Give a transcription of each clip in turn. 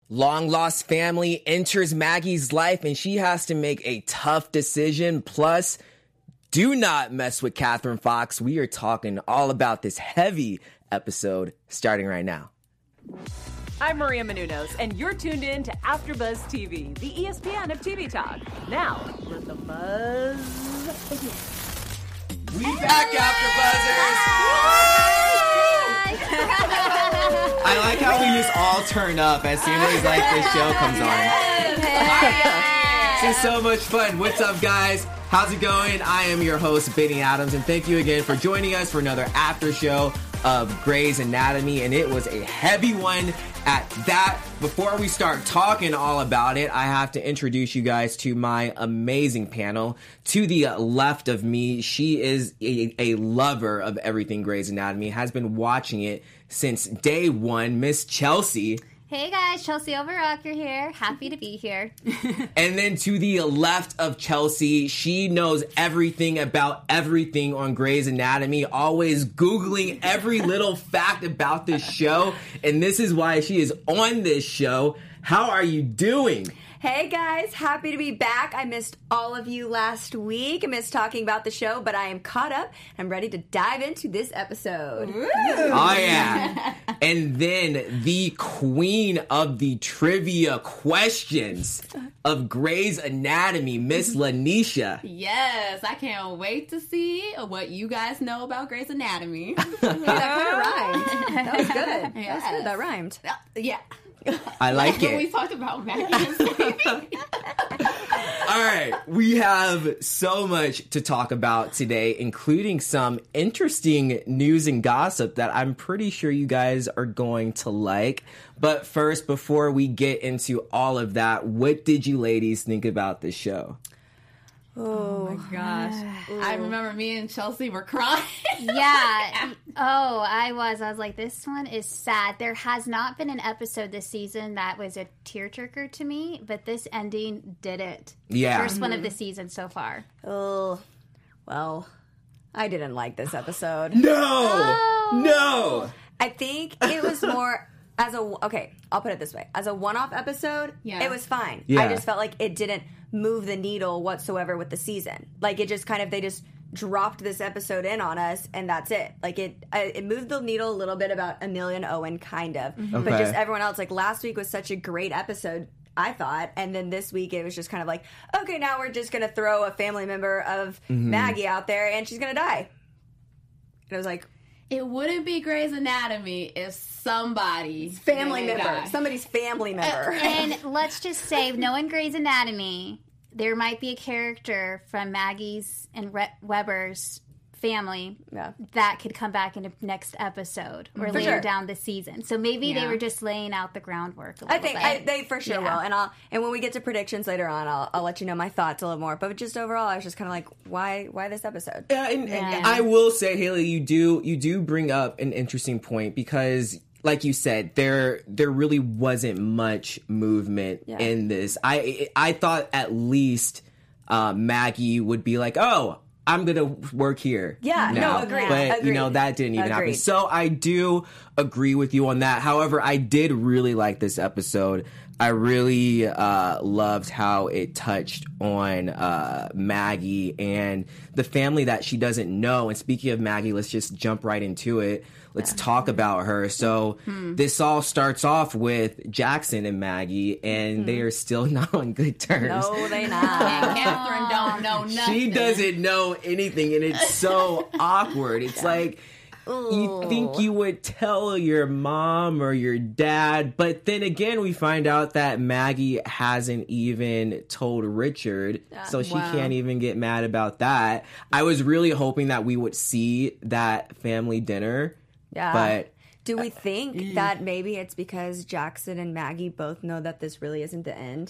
Long-lost family enters Maggie's life and she has to make a tough decision. Plus, do not mess with Catherine Fox. We are talking all about this heavy episode starting right now. I'm Maria Menounos, and you're tuned in to AfterBuzz TV, the ESPN of TV talk. Now, let the buzz begin. We back, AfterBuzzers! I like how we just all turn up as soon as the show comes on. This is so much fun. What's up, guys? How's it going? I am your host, Benny Adams, and thank you again for joining us for another after show of Grey's Anatomy, and it was a heavy one at that. Before we start talking all about it, I have to introduce you guys to my amazing panel. To the left of me, she is a lover of everything Grey's Anatomy, has been watching it since day one, Miss Chelsea. Hey guys, Chelsea Overrocker here. Happy to be here. And then to the left of Chelsea, she knows everything about everything on Grey's Anatomy, always Googling every little fact about this show. And this is why she is on this show. How are you doing? Hey guys, happy to be back. I missed all of you last week. I missed talking about the show, but I am caught up. I'm ready to dive into this episode. Ooh. Oh yeah. And then the queen of the trivia questions of Grey's Anatomy, Miss Lanisha. Yes, I can't wait to see what you guys know about Grey's Anatomy. That kind of rhymed. That was good. Yes. That was good. That rhymed. Yeah. I like it. We talked about Maggie and Stevie. All right, we have so much to talk about today, including some interesting news and gossip that I'm pretty sure you guys are going to like. But first, before we get into all of that, what did you ladies think about this show? Oh my gosh. I remember me and Chelsea were crying. Yeah. Oh, I was like, this one is sad. There has not been an episode this season that was a tearjerker to me, but this ending did it. Yeah. First one of the season so far. Oh, well, I didn't like this episode. No! I think it was more okay, I'll put it this way. As a one-off episode, it was fine. Yeah. I just felt like it didn't move the needle whatsoever with the season. Like, it just they just dropped this episode in on us, and that's it. Like, it moved the needle a little bit about Amelia and Owen, kind of. Okay. But just everyone else, like, last week was such a great episode, I thought, and then this week it was just kind of like, okay, now we're just going to throw a family member of Maggie out there, and she's going to die. And I was like... It wouldn't be Grey's Anatomy if somebody's family member. Somebody's family member. And let's just say, knowing Grey's Anatomy, there might be a character from Maggie's and Weber's family that could come back in the next episode or later down the season. So maybe they were just laying out the groundwork a little bit. I think they for sure will. And when we get to predictions later on, I'll let you know my thoughts a little more. But just overall, I was just kind of like, why this episode? And I will say, Haley, you do bring up an interesting point because, like you said, there really wasn't much movement in this. I thought at least Maggie would be like, oh, I'm going to work here. Yeah, now. no, agreed. But, that didn't even happen. So I do agree with you on that. However, I did really like this episode. I really loved how it touched on Maggie and the family that she doesn't know. And speaking of Maggie, let's just jump right into it. Let's talk about her. So this all starts off with Jackson and Maggie, and they are still not on good terms. No, they not. Catherine don't know nothing. She doesn't know anything, and it's so awkward. It's like... You think you would tell your mom or your dad, but then again, we find out that Maggie hasn't even told Richard, so she can't even get mad about that. I was really hoping that we would see that family dinner, but... Do we think that maybe it's because Jackson and Maggie both know that this really isn't the end?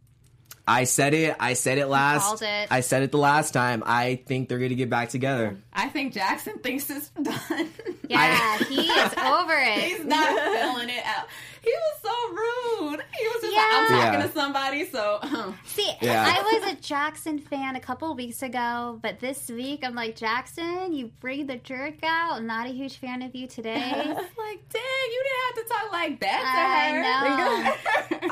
I said it last. Called it. I said it the last time. I think they're going to get back together. I think Jackson thinks it's done. Yeah, he is over it. He's not feeling it out. He was so rude. He was just like, I'm talking to somebody, so... See, I was a Jackson fan a couple of weeks ago, but this week I'm like, Jackson, you bring the jerk out. I'm not a huge fan of you today. Like, dang, you didn't have to talk like that to her. I know.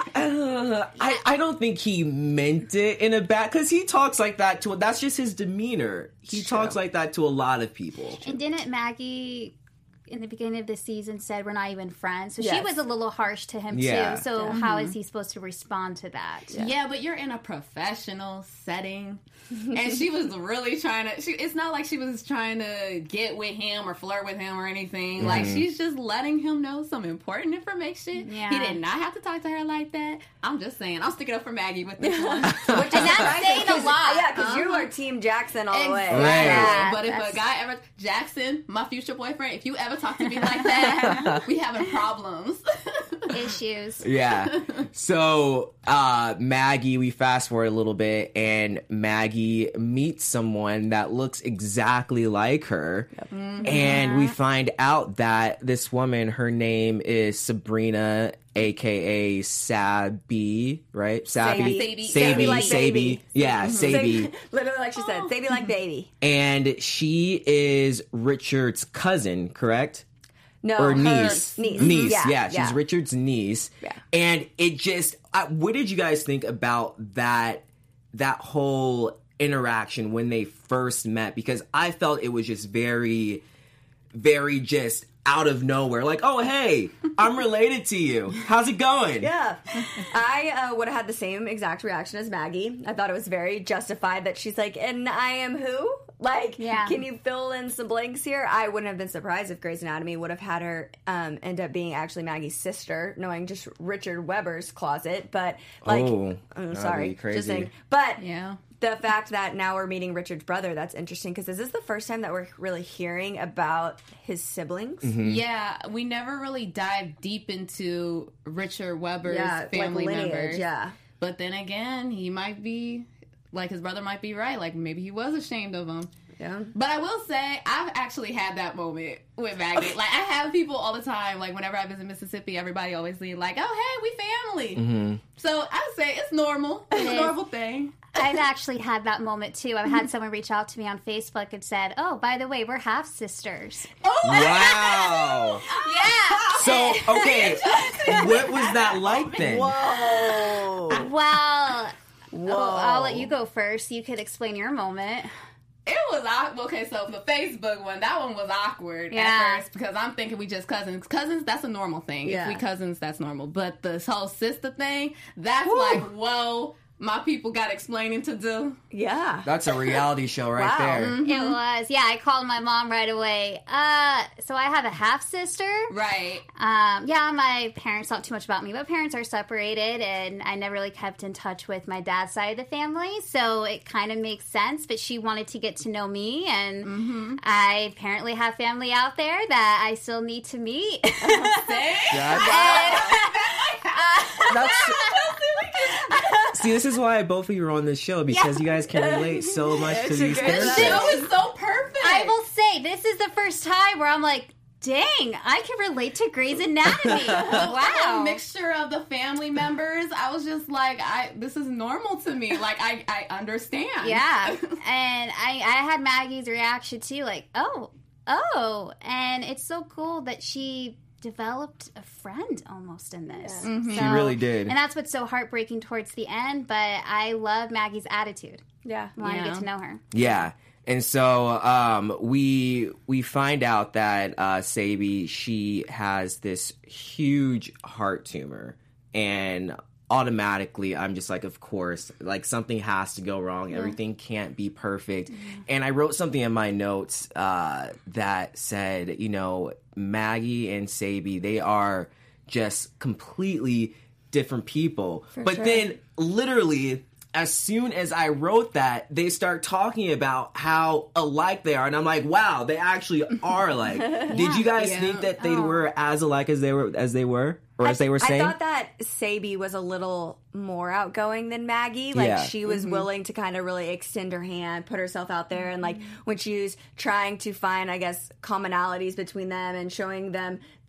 I don't think he meant it in a bad, because he talks like that to, that's just his demeanor. He talks like that to a lot of people. And didn't Maggie, in the beginning of the season, said we're not even friends? So she Yes. was a little harsh to him, Yeah. too. So how is he supposed to respond to that? Yeah, but you're in a professional setting. And she was really trying to, it's not like she was trying to get with him or flirt with him or anything. Like, she's just letting him know some important information. Yeah. He did not have to talk to her like that. I'm just saying, I'm sticking up for Maggie with this one. And that's saying a lot. Yeah, because you are Team Jackson all the way. Exactly. Right. But if a guy ever, Jackson, my future boyfriend, if you ever talk to me like that, we having problems. Issues. Yeah. So, Maggie, we fast forward a little bit, and Maggie meets someone that looks exactly like her. And we find out that this woman, her name is Sabrina, aka Sabi, right? Sabi. Sabi. Like baby. Yeah, Sabi. Literally, like she said, Sabi like baby. And she is Richard's cousin, correct? No, Or her niece. niece. Yeah, she's Richard's niece. Yeah. And it just, what did you guys think about that whole interaction when they first met? Because I felt it was just very, very just out of nowhere. Like, oh, hey, I'm related to you. How's it going? Yeah. I would have had the same exact reaction as Maggie. I thought it was very justified that she's like, and I am who? Like, Yeah. can you fill in some blanks here? I wouldn't have been surprised if Grey's Anatomy would have had her end up being actually Maggie's sister, knowing just Richard Weber's closet. But, like, that'd sorry. be crazy. Just saying. But Yeah. the fact that now we're meeting Richard's brother, that's interesting, because is this the first time that we're really hearing about his siblings? Yeah, we never really dived deep into Richard Weber's family lineage, members. yeah. But then again, he might be, like, his brother might be right. Like, maybe he was ashamed of him. Yeah. But I will say, I've actually had that moment with Maggie. Like, I have people all the time, like, whenever I visit Mississippi, everybody always leave, like, oh, hey, we family. So I say it's normal. It's a is. normal thing. I've actually had that moment, too. I've had someone reach out to me on Facebook and said, oh, by the way, we're half-sisters. Wow. Yeah. So, okay, what was that like then? Whoa. Well, Whoa. I'll let you go first. You could explain your moment. It was awkward. Okay, so the Facebook one, that one was awkward Yeah. at first because I'm thinking we just cousins. Cousins, that's a normal thing. Yeah. If we cousins, that's normal. But this whole sister thing, that's like, whoa, my people got explaining to do. Yeah. That's a reality show right Wow. there. It was. Yeah, I called my mom right away. So I have a half-sister. Right. Yeah, my parents, not too much about me, but parents are separated, and I never really kept in touch with my dad's side of the family, so it kind of makes sense, but she wanted to get to know me, and I apparently have family out there that I still need to meet. See, this is why both of you are on this show, because you guys can relate so much to these good characters. show. That was so perfect. I will say, this is the first time where I'm like, dang, I can relate to Grey's Anatomy. A Wow. mixture of the family members. I was just like, this is normal to me. Like, I understand. Yeah. And I had Maggie's reaction too, like, oh. And it's so cool that she developed a friend almost in this. She really did. And that's what's so heartbreaking towards the end, but I love Maggie's attitude. Yeah. I want to Yeah. get to know her. Yeah. And so we find out that Sabi, she has this huge heart tumor, and automatically I'm just like, of course, like something has to go wrong. Everything can't be perfect. And I wrote something in my notes that said, you know, Maggie and Sabi, they are just completely different people. But then literally, as soon as I wrote that, they start talking about how alike they are, and I'm like, "Wow, they actually are alike." Did you guys think that they were as alike as they were, or as they were saying? I thought that Sabi was a little more outgoing than Maggie. Like, Yeah. she was willing to kind of really extend her hand, put herself out there, and like when she was trying to find, I guess, commonalities between them and showing them the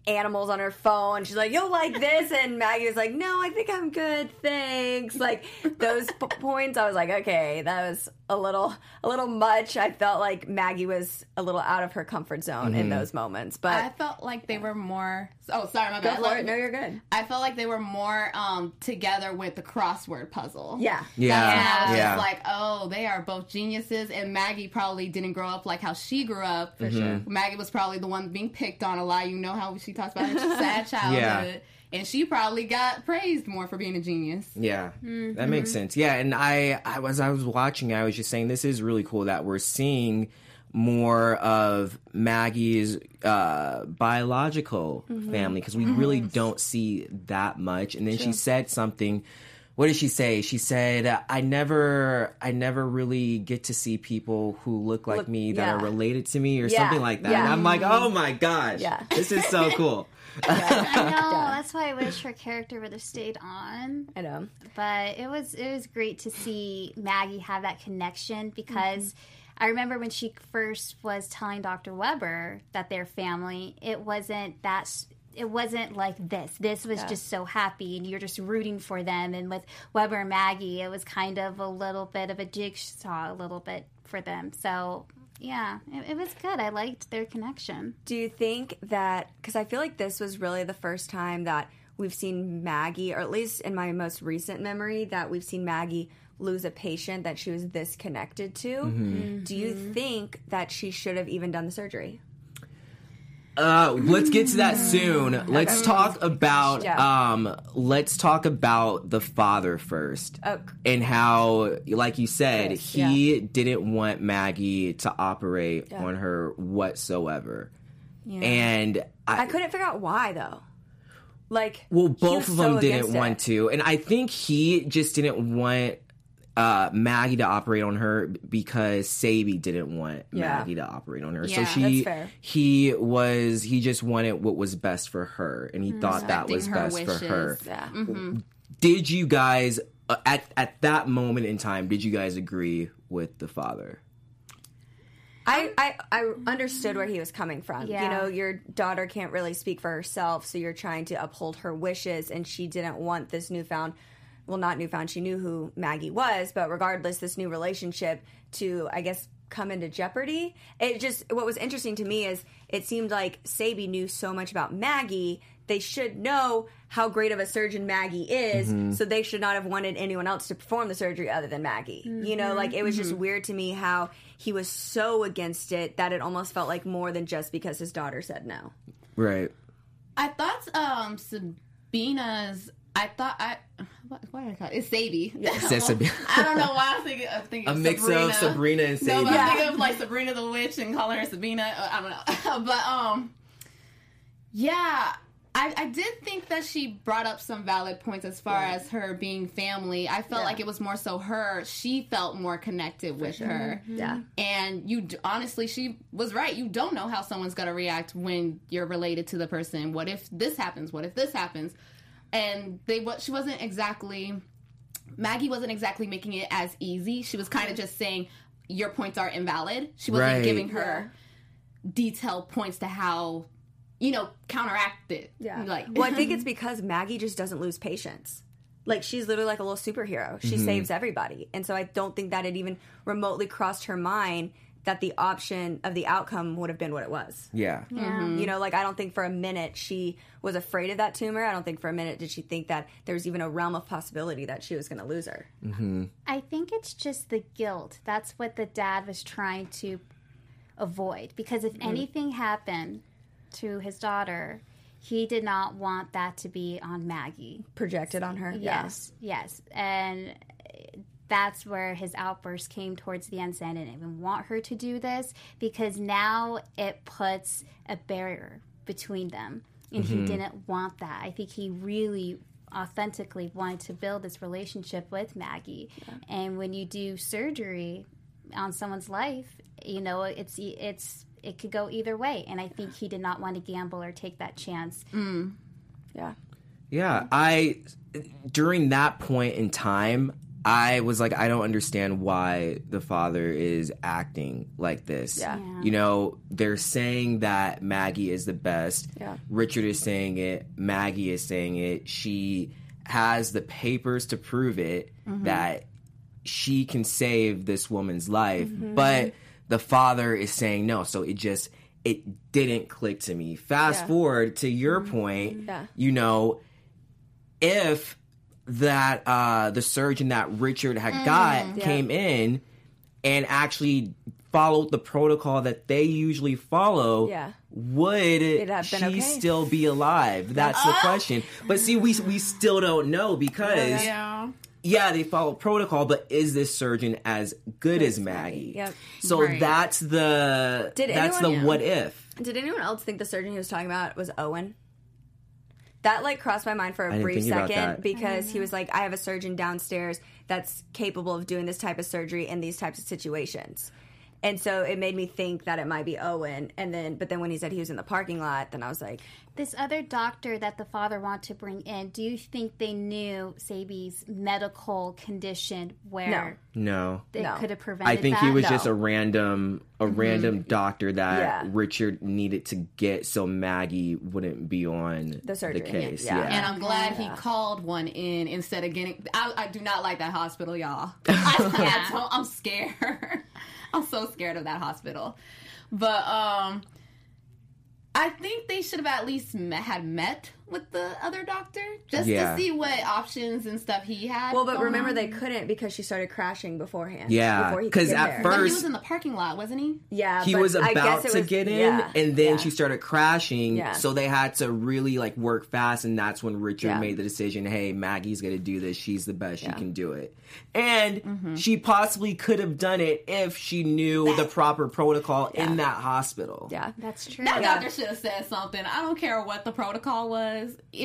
animals on her phone. She's like, you'll like this. And Maggie was like, no, I think I'm good. Thanks. Like those points, I was like, okay, that was a little much. I felt like Maggie was a little out of her comfort zone in those moments. But I felt like they were more. Oh, sorry, my go bad. for it. No, you're good. I felt like they were more together with the crossword puzzle. Yeah. Yeah. That's when I was Yeah. just like, oh, they are both geniuses. And Maggie probably didn't grow up like how she grew up. For sure. Maggie was probably the one being picked on a lot. You know how she talks about her sad childhood. Yeah. And she probably got praised more for being a genius. Yeah, that makes sense. Yeah, and I was watching, I was just saying this is really cool that we're seeing more of Maggie's biological family, because we really don't see that much. And then she said something. What did she say? She said, I never really get to see people who look like me that are related to me or something like that. Yeah. And I'm like, oh my gosh, this is so cool. I know. That's why I wish her character would have stayed on. I know. But it was great to see Maggie have that connection, because I remember when she first was telling Dr. Weber that their family, it wasn't like this. This was just so happy, and you're just rooting for them. And with Weber and Maggie, it was kind of a little bit of a jigsaw, a little bit for them. So yeah, it was good. I liked their connection. Do you think that, because I feel like this was really the first time that we've seen Maggie, or at least in my most recent memory, that we've seen Maggie lose a patient that she was this connected to. Do you think that she should have even done the surgery? Let's get to that soon. Let's talk about the father first, and how, like you said, he didn't want Maggie to operate on her whatsoever. Yeah. And I couldn't figure out why, though. Like, well, both of them didn't want to, and I think he just didn't want Maggie to operate on her because Sadie didn't want Maggie to operate on her. Yeah, so that's fair. he just wanted what was best for her, and he thought that was best for her. Yeah. Did you guys at that moment in time, did you guys agree with the father? I understood where he was coming from. Yeah. You know, your daughter can't really speak for herself, so you're trying to uphold her wishes, and she didn't want this not newfound, she knew who Maggie was, but regardless, this new relationship to, I guess, come into jeopardy. What was interesting to me is it seemed like Sadie knew so much about Maggie, they should know how great of a surgeon Maggie is, so they should not have wanted anyone else to perform the surgery other than Maggie. You know, like, it was just weird to me how he was so against it that it almost felt like more than just because his daughter said no. Right. I thought Sabina's. What did I call it? It's Sadie. I don't know why I think a of mix Sabrina. of Sabrina and Sadie. No, but I think of like Sabrina the Witch and calling her Sabina. I don't know. But yeah, I did think that she brought up some valid points as far as her being family. I felt like it was more so she felt more connected with her. Yeah. And honestly, she was right. You don't know how someone's going to react when you're related to the person. What if this happens? What if this happens? And Maggie wasn't exactly making it as easy. She was kind of just saying, your points are invalid. She wasn't giving her detailed points to how, counteract it. Yeah. Like, well, I think it's because Maggie just doesn't lose patience. Like, she's literally like a little superhero. She saves everybody. And so I don't think that it even remotely crossed her mind that the option of the outcome would have been what it was. Yeah. You know, like, I don't think for a minute she was afraid of that tumor. I don't think for a minute did she think that there was even a realm of possibility that she was going to lose her. I think it's just the guilt. That's what the dad was trying to avoid. Because if anything happened to his daughter, he did not want that to be on Maggie. Projected on her? Yes. And that's where his outburst came towards the end, saying I didn't even want her to do this, because now it puts a barrier between them. And he didn't want that. I think he really authentically wanted to build this relationship with Maggie. Yeah. And when you do surgery on someone's life, it could go either way. And I think he did not want to gamble or take that chance. Yeah. Yeah. During that point in time, I was like, I don't understand why the father is acting like this. Yeah. You know, they're saying that Maggie is the best. Yeah. Richard is saying it. Maggie is saying it. She has the papers to prove it, that she can save this woman's life. But the father is saying no. So it didn't click to me. Fast forward to your point, you know, if that the surgeon that Richard had got came in and actually followed the protocol that they usually follow, would she still be alive? That's the question. But see, we still don't know because they follow protocol, but is this surgeon as good as Maggie? Yep. So that's the what if. Did anyone else think the surgeon he was talking about was Owen? That like crossed my mind for a brief second because he was like, I have a surgeon downstairs that's capable of doing this type of surgery in these types of situations. And so it made me think that it might be Owen. But then when he said he was in the parking lot, then I was like, this other doctor that the father wanted to bring in, do you think they knew Sabi's medical condition where No. they could have prevented I think that? he was just a random doctor that Richard needed to get so Maggie wouldn't be on the case. And I'm glad he called one in instead of getting... I do not like that hospital, y'all. I'm scared. I'm so scared of that hospital. But I think they should have at least had met with the other doctor just to see what options and stuff he had. Well, but remember they couldn't because she started crashing beforehand. Yeah, because at first... But he was in the parking lot, wasn't he? Yeah, he was about to get in, and then she started crashing, so they had to really like work fast, and that's when Richard made the decision, hey, Maggie's going to do this. She's the best. She can do it. And she possibly could have done it if she knew the proper protocol in that hospital. Yeah, that's true. That doctor should have said something. I don't care what the protocol was.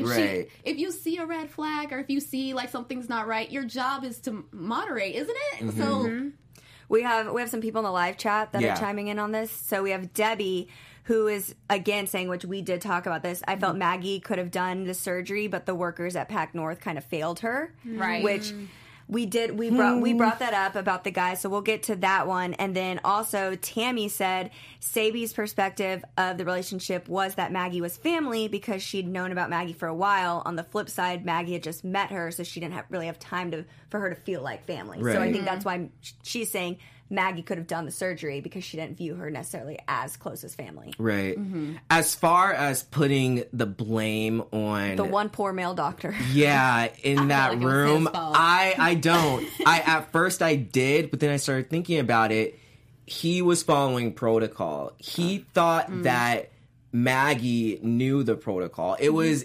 If you see a red flag or if you see like something's not right, your job is to moderate, isn't it? So we have some people in the live chat that are chiming in on this. So we have Debbie, who is again saying, which we did talk about this, I felt Maggie could have done the surgery, but the workers at Pac North kind of failed her. Right. Which we brought that up about the guy, so we'll get to that one. And then also Tammy said Sabi's perspective of the relationship was that Maggie was family because she'd known about Maggie for a while. On the flip side, Maggie had just met her, so she didn't really have time for her to feel like family. Right. So I think that's why she's saying Maggie could have done the surgery because she didn't view her necessarily as close as family. Right. As far as putting the blame on the one poor male doctor. Yeah, in that room, I don't. At first I did, but then I started thinking about it. He was following protocol. He thought that Maggie knew the protocol. It was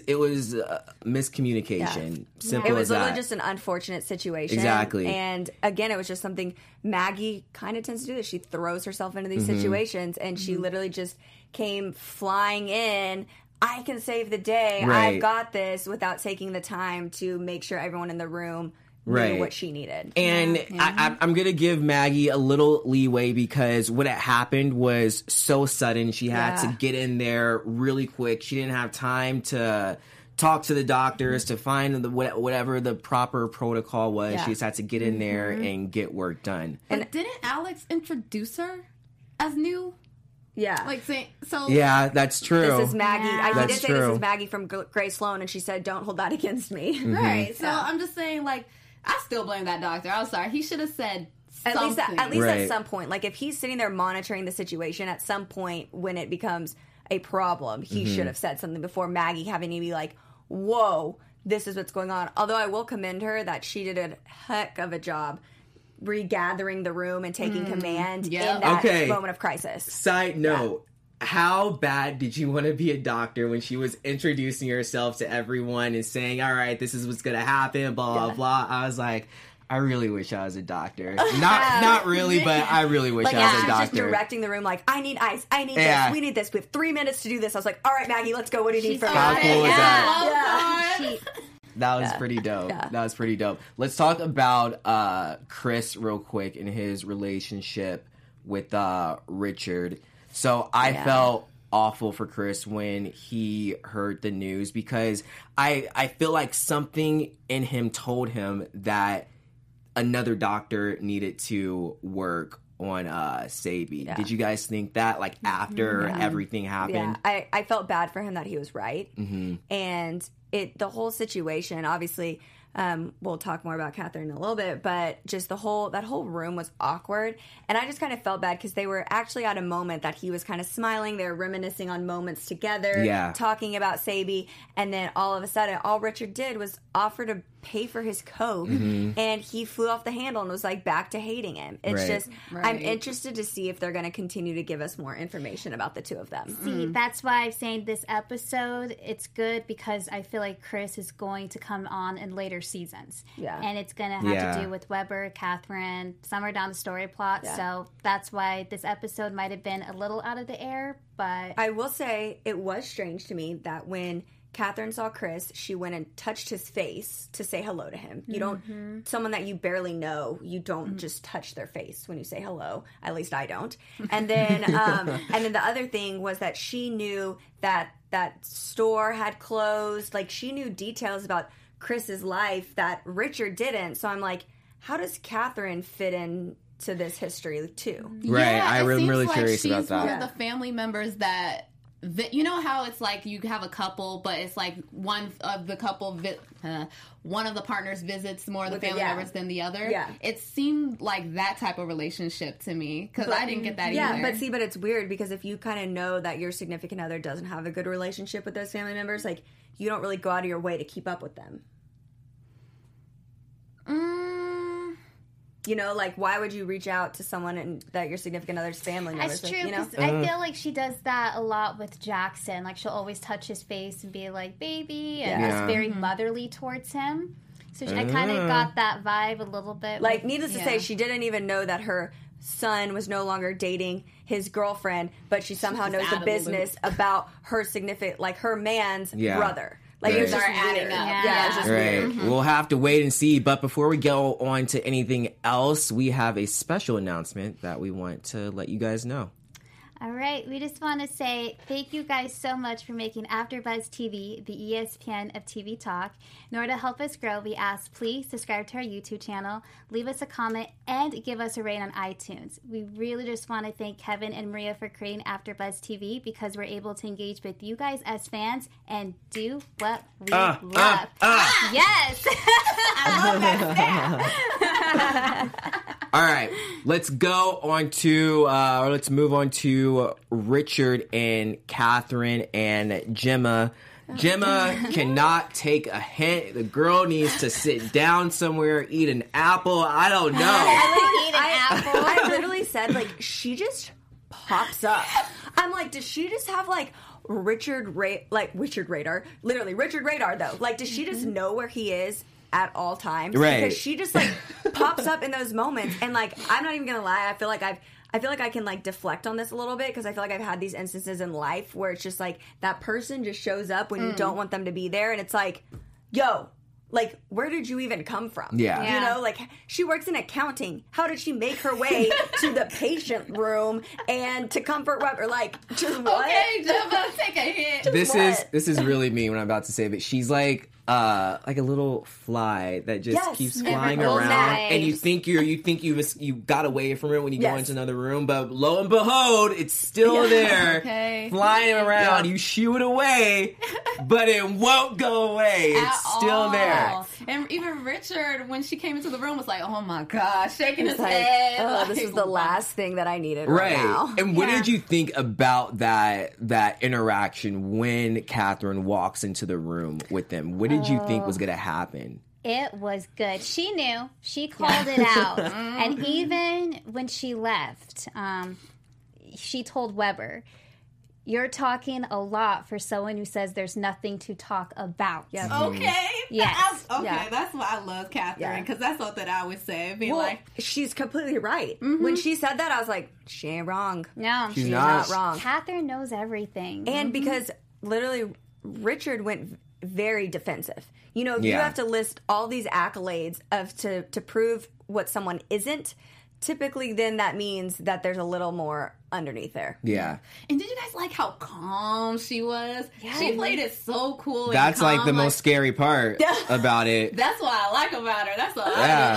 miscommunication. Simple It was as that. literally just an unfortunate situation. Exactly. And again, it was just something Maggie kind of tends to do this. She throws herself into these situations, and she literally just came flying in. I can save the day. Right. I've got this, without taking the time to make sure everyone in the room knew what she needed. And I'm going to give Maggie a little leeway because what had happened was so sudden. She had to get in there really quick. She didn't have time to talk to the doctors, to find whatever the proper protocol was. She just had to get in there and get work done. But didn't Alex introduce her as new? Yeah. Like saying, so. Yeah, that's true. This is Maggie. I did say true. this is Maggie from Grace Sloan, and she said, don't hold that against me. Right. So I'm just saying, like, I still blame that doctor. I'm sorry. He should have said something. At least at some point. Like, if he's sitting there monitoring the situation, at some point when it becomes a problem, he should have said something before Maggie having to be like, whoa, this is what's going on. Although I will commend her that she did a heck of a job regathering the room and taking command in that moment of crisis. Side note. How bad did you want to be a doctor when she was introducing herself to everyone and saying, all right, this is what's going to happen, blah, blah, blah. I was like, I really wish I was a doctor. Not really, but I really wish I was a doctor. Just directing the room like, I need ice, I need this, we need this. We have 3 minutes to do this. I was like, all right, Maggie, let's go. What do you need from me? How cool was that? That was pretty dope. Yeah. That was pretty dope. Let's talk about Chris real quick and his relationship with Richard. So I felt awful for Chris when he heard the news because I feel like something in him told him that another doctor needed to work on Sabi. Yeah. Did you guys think that, like, after everything happened? Yeah, I felt bad for him that he was right. And the whole situation, obviously, we'll talk more about Catherine in a little bit, but just that whole room was awkward. And I just kind of felt bad because they were actually at a moment that he was kind of smiling. They were reminiscing on moments together, talking about Sabi. And then all of a sudden, all Richard did was offer to pay for his coke, and he flew off the handle and was like back to hating him. It's just, I'm interested to see if they're going to continue to give us more information about the two of them. See, that's why I'm saying this episode, it's good because I feel like Chris is going to come on in later seasons. Yeah. And it's going to have to do with Weber, Catherine, somewhere down the story plot. Yeah. So that's why this episode might have been a little out of the air, but... I will say it was strange to me that when Catherine saw Chris, she went and touched his face to say hello to him. You don't, someone that you barely know, you don't just touch their face when you say hello. At least I don't. And then, the other thing was that she knew that store had closed. Like, she knew details about Chris's life that Richard didn't. So I'm like, how does Catherine fit in to this history too? Right. I'm really like curious about she's that. one of the family members that you know how it's like you have a couple, but it's like one of the partners visits more of the family members than the other. Yeah. It seemed like that type of relationship to me because I didn't get that either. Yeah, but it's weird because if you kind of know that your significant other doesn't have a good relationship with those family members, like, you don't really go out of your way to keep up with them. You know, like, why would you reach out to someone that your significant other's family members? That's true, you know? because I feel like she does that a lot with Jackson. Like, she'll always touch his face and be like, baby, and just very motherly towards him. So I kind of got that vibe a little bit. Like, needless to say, she didn't even know that her son was no longer dating his girlfriend, but she somehow knows the business about her significant, like, her man's brother. Like, it was just adding up. Yeah, it was just weird. We'll have to wait and see. But before we go on to anything else, we have a special announcement that we want to let you guys know. All right, we just want to say thank you guys so much for making AfterBuzz TV the ESPN of TV talk. In order to help us grow, we ask please subscribe to our YouTube channel, leave us a comment, and give us a rate on iTunes. We really just want to thank Kevin and Maria for creating AfterBuzz TV because we're able to engage with you guys as fans and do what we love. Yes, I love that stuff. All right, let's go on to, or let's move on to Richard and Catherine and Gemma. Gemma cannot take a hint. The girl needs to sit down somewhere, eat an apple. I don't know. I literally said, like, she just pops up. I'm like, does she just have, like, Richard Radar? Literally, Richard Radar, though. Like, does she just know where he is at all times? Right. Because she just, like, pops up in those moments. And, like, I'm not even gonna lie, I feel like I can, like, deflect on this a little bit because I feel like I've had these instances in life where it's just like that person just shows up when you don't want them to be there, and it's like, yo, like, where did you even come from? Yeah. You know, like, she works in accounting. How did she make her way to the patient room and to Comfort Weber? Like, just what? Okay, Gemma, take a hit. This is really me when I'm about to say it. She's like a little fly that just keeps flying around, and you think you got away from it when you go into another room, but lo and behold, it's still there, flying around. You shoo it away, but it won't go away. It's still there. And even Richard, when she came into the room, was like, "Oh my gosh," shaking his head. Oh, like, this is the last thing that I needed right now. And what did you think about that interaction when Catherine walks into the room with them? What did you think was going to happen? It was good. She knew. She called it out. And even when she left, she told Weber, "You're talking a lot for someone who says there's nothing to talk about." Yep. Okay. Yes. That's why I love Catherine, because that's something I would say. She's completely right. When she said that, I was like, she ain't wrong. No, she's not wrong. Catherine knows everything. And because literally Richard went very defensive. You know, you have to list all these accolades to prove what someone isn't. Typically, then that means that there's a little more underneath there. Yeah. And did you guys like how calm she was? Yeah. She played it so cool. That's and calm, like the most scary part about it. That's what I like about her. That's what I like. Okay.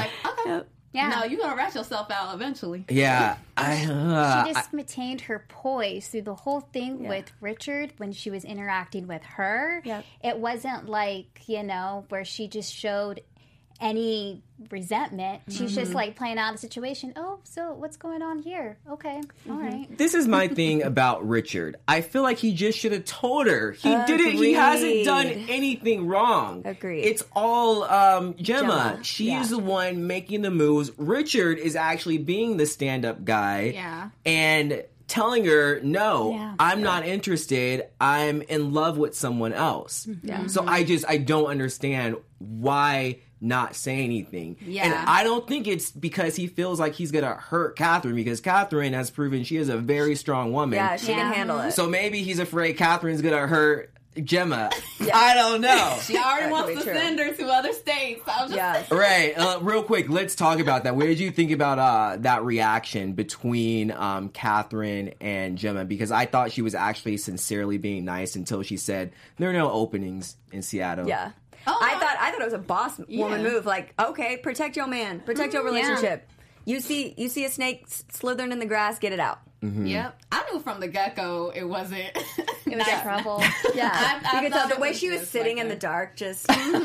Yep. Yeah. No, you're gonna rat yourself out eventually. Yeah, She just maintained her poise through the whole thing with Richard when she was interacting with her. Yep. It wasn't like, where she just showed any resentment. She's just like playing out the situation. Oh, so what's going on here? Okay. All right. This is my thing about Richard. I feel like he just should have told her. He didn't. He hasn't done anything wrong. Agreed. It's all Gemma. She is the one making the moves. Richard is actually being the stand-up guy. Yeah. And telling her, no, Yeah. I'm not interested. I'm in love with someone else. Yeah. So I don't understand why not say anything. Yeah. And I don't think it's because he feels like he's going to hurt Catherine, because Catherine has proven she is a very strong woman. Yeah, she can handle it. So maybe he's afraid Catherine's going to hurt Gemma. I don't know. She already That wants could to be true. send her to other states. I'll just Right. Real quick, let's talk about that. What did you think about that reaction between Catherine and Gemma? Because I thought she was actually sincerely being nice until she said there are no openings in Seattle. Yeah. Oh, I thought it was a boss woman move. Like, okay, protect your man, protect your relationship. You see a snake slithering in the grass, get it out. Yep. I knew from the get-go it wasn't. It was trouble. Yeah, I you could thought tell the it way was she was just sitting like in a- the dark, just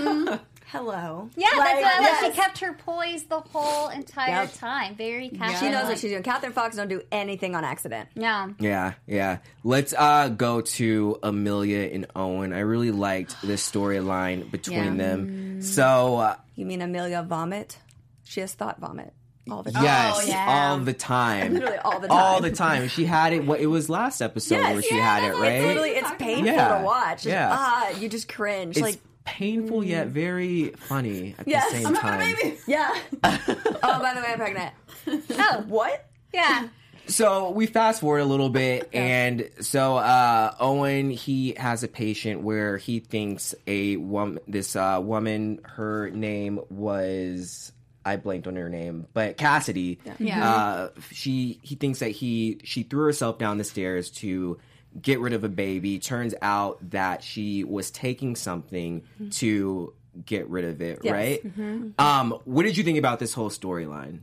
hello. Yeah, that's why yes. she kept her poise the whole entire Yep. time. Very casual. She knows what she's doing. Catherine Fox don't do anything on accident. No. Yeah. Let's go to Amelia and Owen. I really liked this storyline between them. So, You mean Amelia vomit? She has thought vomit all the time. yes, yeah. all the time. Literally all the time. All the time. She had it, it was last episode where she had it, right? Literally, it's painful Yeah. to watch. Yeah. You just cringe. It's like, painful yet very funny at Yes. the same I'm time. yeah. Oh, by the way, I'm pregnant. Oh, What? yeah. So we fast forward a little bit, and so Owen, he has a patient where he thinks this woman, her name was, I blanked on her name, but Cassidy. Yeah. He thinks that she threw herself down the stairs to get rid of a baby. Turns out that she was taking something to get rid of it, Yes. right? What did you think about this whole storyline?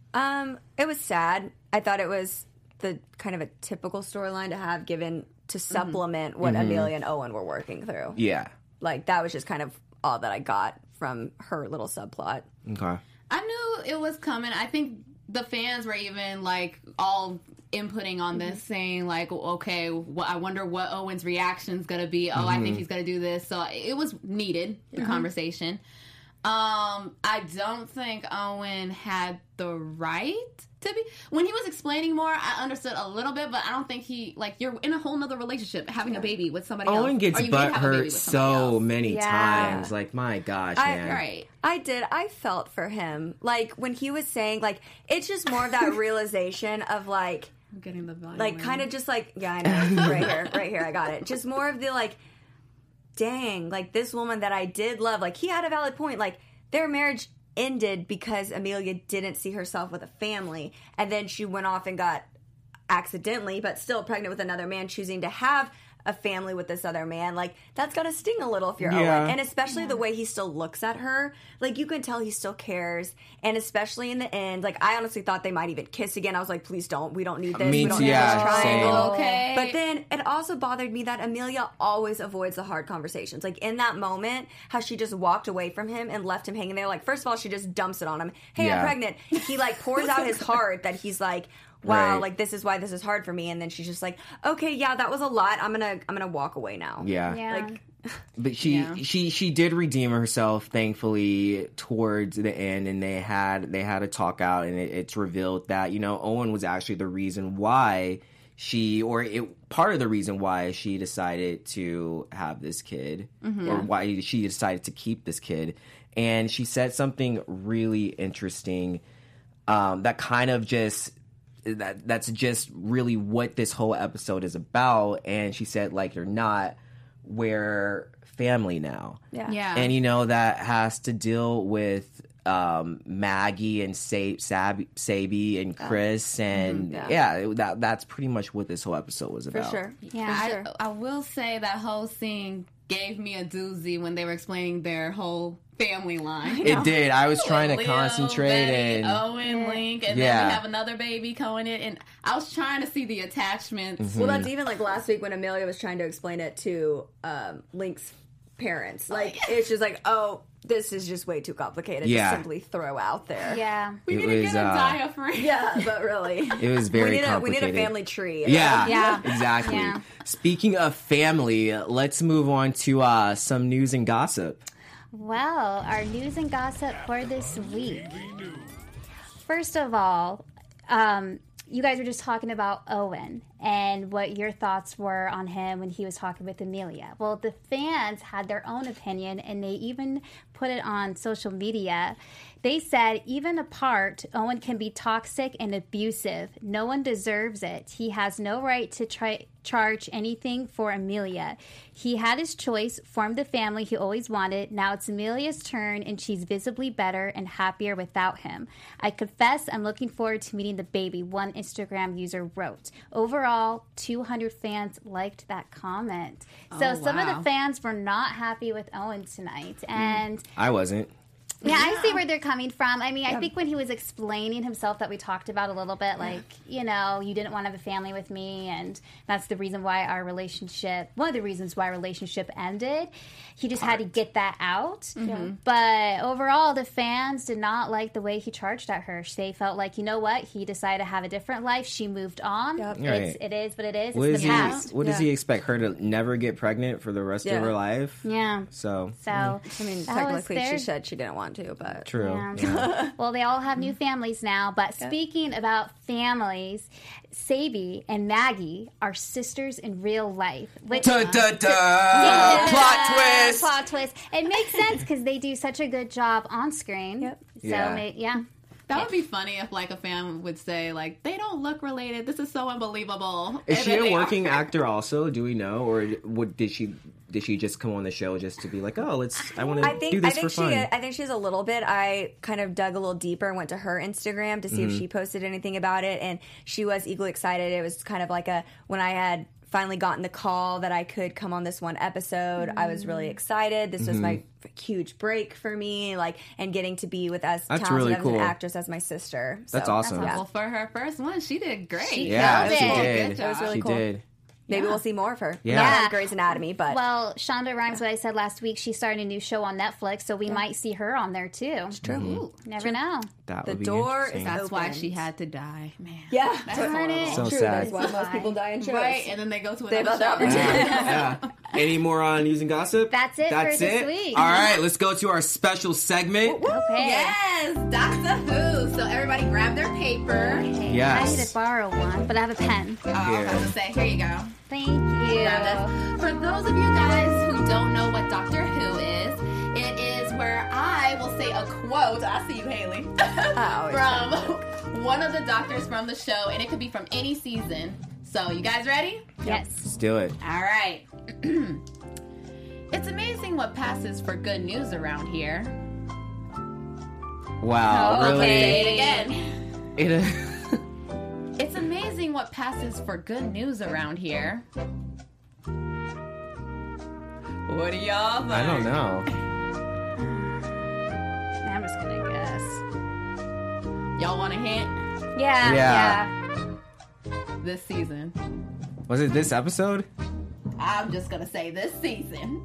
It was sad. I thought it was the kind of a typical storyline to have given to supplement what Amelia and Owen were working through. Yeah. Like, that was just kind of all that I got from her little subplot. Okay. I knew it was coming. I think the fans were even like all inputting on this, saying like, okay, I wonder what Owen's reaction's gonna be. Oh, I think he's gonna do this. So it was needed, the conversation. I don't think Owen had the right to be. When he was explaining more, I understood a little bit, but I don't think you're in a whole nother relationship, having a baby with somebody else. Owen gets or you may have a baby butthurt with somebody so else. many Yeah. times. Like, my gosh, man. Right. I did. I felt for him. Like, when he was saying, like, it's just more of that realization of, like, I'm getting the violin. like, kind of just like, yeah, I know. Right here, I got it. Just more of the, like, dang, like, this woman that I did love, like, he had a valid point. Like, their marriage ended because Amelia didn't see herself with a family, and then she went off and got accidentally, but still pregnant with another man, choosing to have a family with this other man. Like, that's gotta sting a little if you're Yeah. Owen. And especially the way he still looks at her. Like, you can tell he still cares. And especially in the end, like, I honestly thought they might even kiss again. I was like, please don't. We don't need this. Me We don't too, need yeah, this triangle. same. Okay. But then it also bothered me that Amelia always avoids the hard conversations. Like, in that moment, how she just walked away from him and left him hanging there. Like, first of all, she just dumps it on him. Hey, Yeah. I'm pregnant. He, like, pours out his heart that he's like, wow, Right. like, this is why this is hard for me. And then she's just like, okay, yeah, that was a lot. I'm gonna walk away now. Yeah. Yeah. Like, But she did redeem herself, thankfully, towards the end, and they had a talk out, and it's revealed that, Owen was actually the reason why part of the reason why she decided to have this kid, or why she decided to keep this kid. And she said something really interesting that kind of just that's just really what this whole episode is about. And she said, like it or not, we're family now. Yeah. And that has to deal with Maggie and Sabi and Chris, and that's pretty much what this whole episode was for about. sure. Yeah. For sure. I will say that whole scene gave me a doozy when they were explaining their whole family line. It did. I was trying to Leo, concentrate Betty, and Owen, Link, and then we have another baby coming in, and I was trying to see the attachments. Well, that's even like last week when Amelia was trying to explain it to Link's parents. Like, it's just like, oh, this is just way too complicated to simply throw out there. Yeah. We need to get a diaphragm. Yeah, but really. It was very complicated. We need a family tree. Yeah. Exactly. Yeah. Speaking of family, let's move on to some news and gossip. Well, our news and gossip for this week. First of all, you guys were just talking about Owen and what your thoughts were on him when he was talking with Amelia. Well, the fans had their own opinion, and they even put it on social media. They said, even apart, Owen can be toxic and abusive. No one deserves it. He has no right to charge anything for Amelia. He had his choice, formed the family he always wanted. Now it's Amelia's turn, and she's visibly better and happier without him. I confess I'm looking forward to meeting the baby, one Instagram user wrote. Overall, 200 fans liked that comment. So some of the fans were not happy with Owen tonight. And I wasn't. yeah, I see where they're coming from. I mean, I think when he was explaining himself that we talked about a little bit, like, you know, you didn't want to have a family with me, and that's the reason why our relationship, one of the reasons why our relationship ended. He just had to get that out. Mm-hmm. But overall, the fans did not like the way he charged at her. They felt like, you know what? He decided to have a different life. She moved on. Yep. It is what it is. It's the past. What does he expect? Her to never get pregnant for the rest of her life? Yeah. So I mean, technically she said she didn't want to, but true. Yeah. Well, they all have new families now. But speaking about families, Sadie and Maggie are sisters in real life. Which, Plot twist. Plot twist. It makes sense because they do such a good job on screen. Yep. So that would be funny if, like, a fan would say, like, they don't look related. This is so unbelievable. Is she a working actor also? Do we know? Or did she just come on the show just to be like, oh, I want to do this for fun? I think she's a little bit. I kind of dug a little deeper and went to her Instagram to see if she posted anything about it. And she was equally excited. It was kind of like when I had finally gotten the call that I could come on this one episode, I was really excited. This was my huge break for me, and getting to be with as talented really of an actress as my sister. That's awesome. Well, for her first one, she did great. She did. It was really cool. She did. Maybe we'll see more of her. Yeah. Not on Grey's Anatomy, but... Well, Shonda rhymes what I said last week. She's starting a new show on Netflix, so we might see her on there, too. It's true. Ooh, never know. That the would be door interesting. is That's open. why she had to die, man. Yeah. That's So true. sad. That's why most people die in shows. Right, and then they go to They have another other show. opportunities. Yeah. Any more on news and gossip? That's it for this week. All right, let's go to our special segment. Okay. Yes, Doctor Who. So everybody grab their paper. Okay. Yes. I need to borrow one, but I have a pen. I was about to say, here you go. Thank you. For those of you guys who don't know what Doctor Who is, it is where I will say a quote. I see you, Haley. From one of the doctors from the show, and it could be from any season. So, you guys ready? Yes. Let's do it. All right. It's amazing what passes for good news around here. Wow, Oh, really? Say it again. It It's amazing what passes for good news around here. What do y'all think? I don't know. I'm just going to guess. Y'all want a hint? Yeah. This season. Was it this episode? I'm just gonna say this season.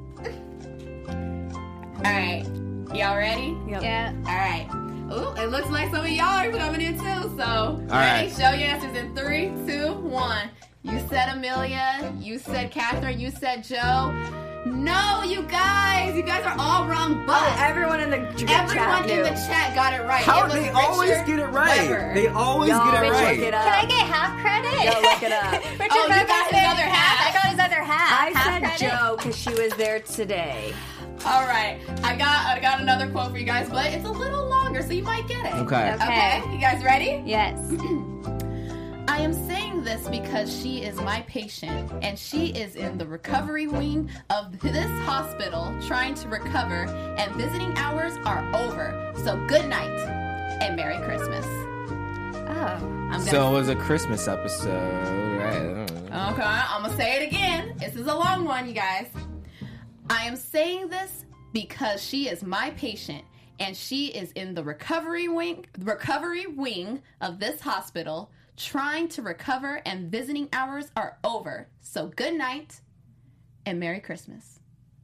Alright. Y'all ready? Yep. Yeah. Alright. Ooh, it looks like some of y'all are coming in too, so ready? right. Show your answers in 3, 2, 1. You said Amelia, you said Catherine, you said Joe. No, you guys are all wrong, but Everyone in the everyone in the chat got it right. How It was they always Richard get it right? Weber. They always Y'all, get it Richard, right. get up. Can I get half credit? Yo, look it up. Richard Oh, you Weber got his said other half. I got his other half. I Half said credit? Joe because she was there today. All right, I got another quote for you guys, but it's a little longer, so you might get it. Okay. Okay, you guys ready? Yes. I am saying this because she is my patient, and she is in the recovery wing of this hospital trying to recover, and visiting hours are over. So good night, and Merry Christmas. Oh. So it was a Christmas episode, right? I don't know. Okay, I'm gonna say it again. This is a long one, you guys. I am saying this because she is my patient and she is in the recovery wing of this hospital trying to recover, and visiting hours are over. So good night and Merry Christmas.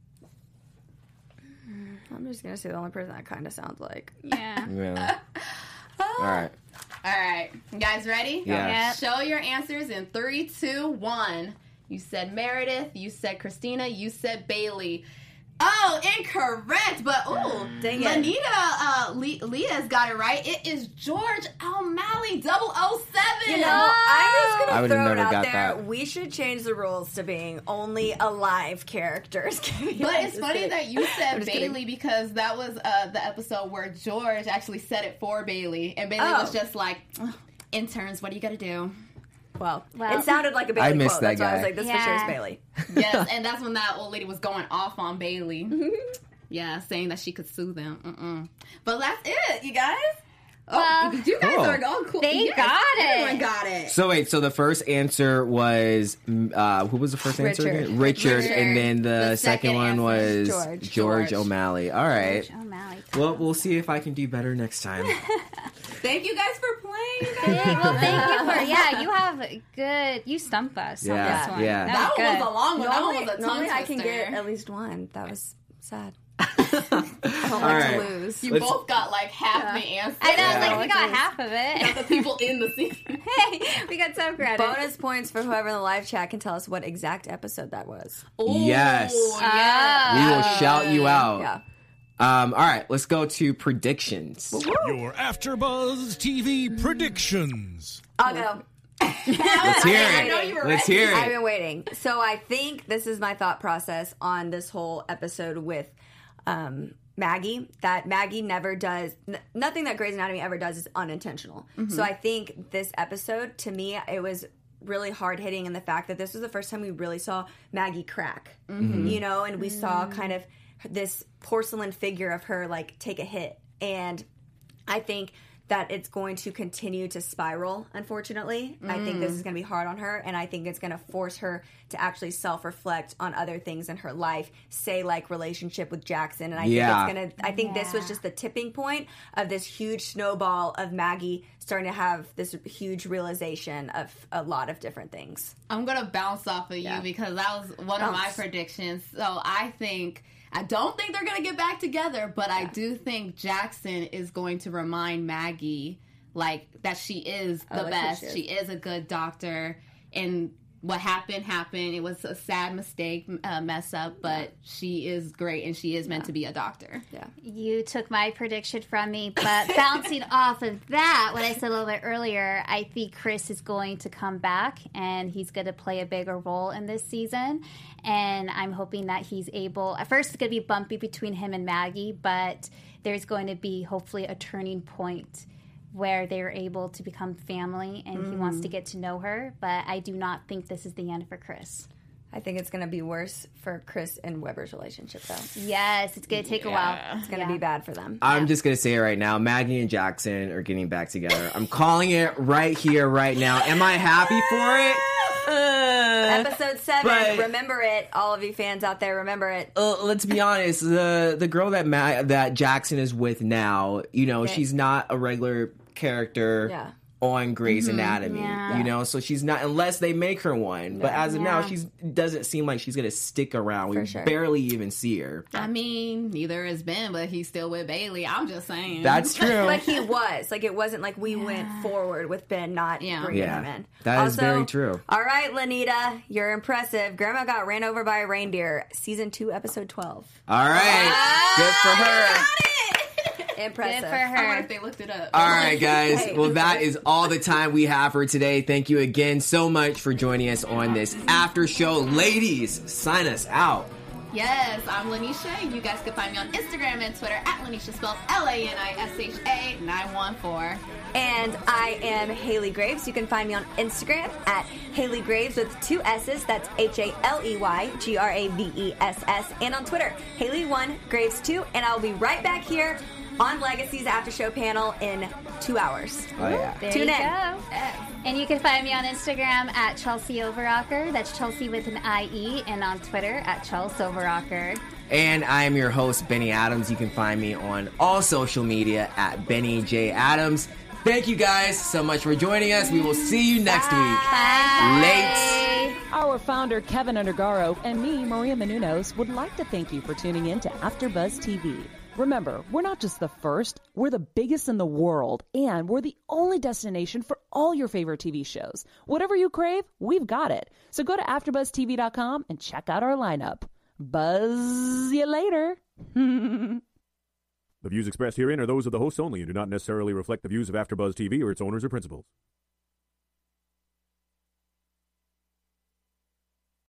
I'm just gonna say the only person that kind of sounds like. Yeah. Yeah. All right. All right. You guys ready? Yeah. Yep. Show your answers in 3, 2, 1. You said Meredith. You said Christina. You said Bailey. Oh, incorrect. But, ooh. Dang it. Lanita, Leah's got it right. It is George O'Malley, 007. You know, I'm just I gonna would've throw it never out got there. that. We should change the rules to being only alive characters. But it's funny that you said just Bailey kidding. because that was the episode where George actually said it for Bailey. And Bailey was just like, interns, what are you going to do? Well, Well, it sounded like a Bailey I missed quote. that That's why I was guy. like, this for Yeah. sure is Bailey. Yes, and that's when that old lady was going off on Bailey. Yeah, saying that she could sue them. But that's it, you guys. Well, you guys cool. are all cool. They Yes, got it. Everyone got it. So wait, so the first answer was who was the first answer Richard. again? Richard, Richard. and then the second second one was answer, George O'Malley. All right. George O'Malley. Well, we'll see if I can do better next time. Thank you guys for playing. Well, thank you for you have good. You stumped us on Yeah, this one. yeah. That That was one good. was a long one. That one was a tongue Normally I can twister. get at least one. That was sad. All I don't like right. to lose. You both got like half the answer. I know, Yeah. like we got half of it. The people in the scene. Hey, we got some credit. Bonus points for whoever in the live chat can tell us what exact episode that was. Yes. Yeah. We will shout you out. Yeah. All right, let's go to predictions. Your AfterBuzz TV predictions. I'll go. Let's hear I know it. you were Let's ready. hear I've it. been waiting. So I think this is my thought process on this whole episode with Maggie, that Maggie never does, nothing that Grey's Anatomy ever does is unintentional. So I think this episode, to me, it was really hard hitting in the fact that this was the first time we really saw Maggie crack, you know, and we saw kind of this porcelain figure of her like take a hit. And I think that it's going to continue to spiral, unfortunately. I think this is going to be hard on her, and I think it's going to force her to actually self-reflect on other things in her life, say like relationship with Jackson. And I Yeah. think it's going to, I think this was just the tipping point of this huge snowball of Maggie starting to have this huge realization of a lot of different things. I'm gonna bounce off of you because that was one of my Bounce. predictions. So I don't think they're gonna get back together, but I do think Jackson is going to remind Maggie like that she is the like who best. she is. She is a good doctor, and what happened. It was a sad mistake, mess up, but she is great and she is meant to be a doctor. Yeah. You took my prediction from me, but bouncing off of that, what I said a little bit earlier, I think Chris is going to come back and he's going to play a bigger role in this season. And I'm hoping that he's able, at first it's going to be bumpy between him and Maggie, but there's going to be hopefully a turning point where they're able to become family and he wants to get to know her. But I do not think this is the end for Chris. I think it's going to be worse for Chris and Weber's relationship, though. Yes, it's going to take a while. It's going to be bad for them. I'm just going to say it right now. Maggie and Jackson are getting back together. I'm calling it right here, right now. Am I happy for it? Episode 7, but- remember it. All of you fans out there, remember it. Let's be honest. The girl that Jackson is with now, you know, she's not a regular character Yeah. on Grey's Anatomy. Yeah. You know, so she's not unless they make her one. But as of now, Yeah. she doesn't seem like she's gonna stick around. We sure. barely even see her. I mean, neither is Ben, but he's still with Bailey. I'm just saying. That's true. But he was. Like, it wasn't like we went forward with Ben not bringing Yeah. him in. That is very true. All right, Lanita, you're impressive. Grandma got ran over by a reindeer. Season 2, episode 12. All right, good for her. Impressive. Good for I wonder her. if they looked it up. All right, guys. Hey. Well, that is all the time we have for today. Thank you again so much for joining us on this after show. Ladies, sign us out. Yes, I'm Lanisha. You guys can find me on Instagram and Twitter at Lanisha, spelled LANISHA 914. And I am Haley Graves. You can find me on Instagram at Haley Graves with 2 S's. That's HALEYGRAVESS. And on Twitter, Haley1Graves2. And I'll be right back here on Legacy's After Show panel in 2 hours. Oh, yeah. There Tune you in. go. And you can find me on Instagram at Chelsea Overrocker. That's Chelsea with an IE. And on Twitter at Chelsea Overrocker. And I am your host, Benny Adams. You can find me on all social media at Benny J. Adams. Thank you guys so much for joining us. We will see you next week. Bye. Late. Our founder, Kevin Undergaro, and me, Maria Menounos, would like to thank you for tuning in to AfterBuzz TV. Remember, we're not just the first, we're the biggest in the world, and we're the only destination for all your favorite TV shows. Whatever you crave, we've got it. So go to AfterBuzzTV.com and check out our lineup. Buzz you later. The views expressed herein are those of the hosts only and do not necessarily reflect the views of AfterBuzz TV or its owners or principals.